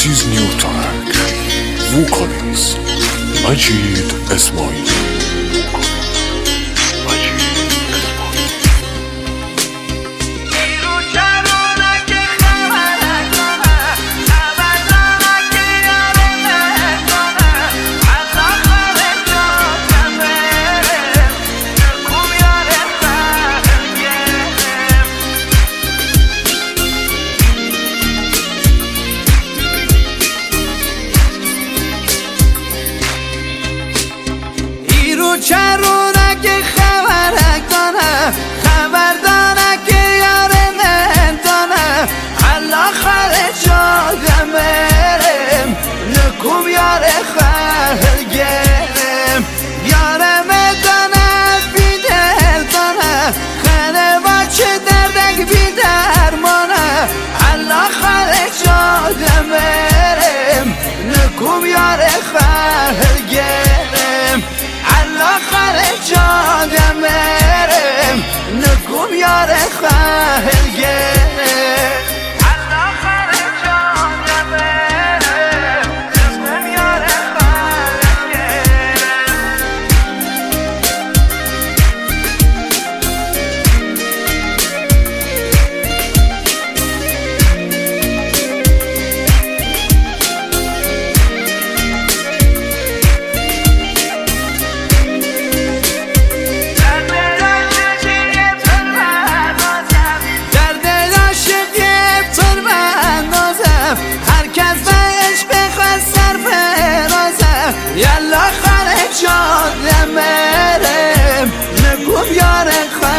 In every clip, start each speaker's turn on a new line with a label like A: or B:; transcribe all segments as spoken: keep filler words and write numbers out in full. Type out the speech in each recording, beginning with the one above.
A: This is new track. Vocalist مجید اسماعیلی.
B: چرونه که خبرک دانه خبر دانه که یاره ندانه الله خرج جاده مرم نکوم یاره خرگرم یاره مدانه بیدر دانه خنه بچه دردک بیدرمانه الله خرج جاده مرم نکوم یاره خرگرم آخر جاده مرم نکوم یاره خلگه آخر جاده مرم نکوم یاره خلگه یلا خرج جاده مرم نکوم یاره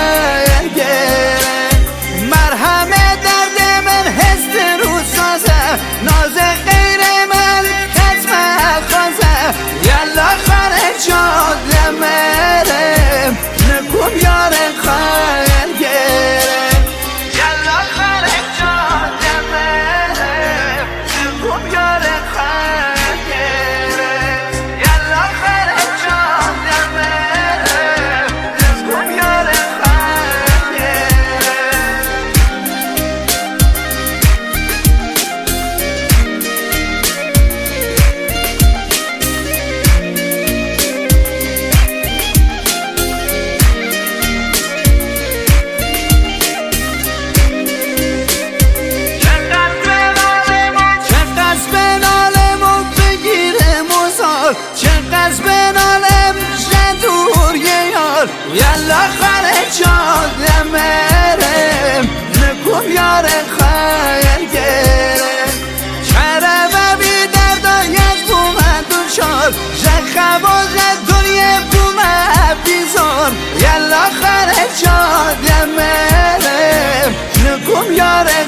B: خیرگرم مرهمه درد من هست رو سازه ناز غیر من حتم خوازه یلا خرج جاده مرم نکوم یاره خیرگرم یلا خرج جاده مرم نکوم یاره خیرگرم چقدر بنالم جدور یار یلا خرج جاده مرم نکوم یاره خیرگرم چره و بی دردای از بومه دوچار جخباز دنیا بومه بیزار یلا خرج جاده مرم نکوم یاره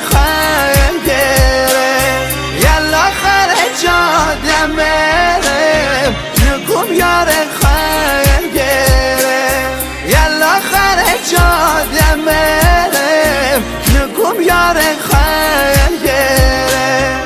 B: خیرگرم یلا خرج جاده مرم نکوم یاره خیرگرم یلا خرج جاده مرم نکوم یاره خیرگرم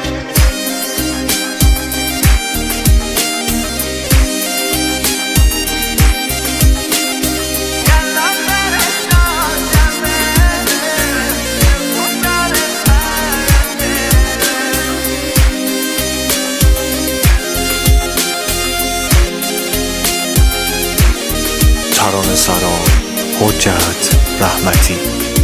A: ترانه سرا حجت رحمتی.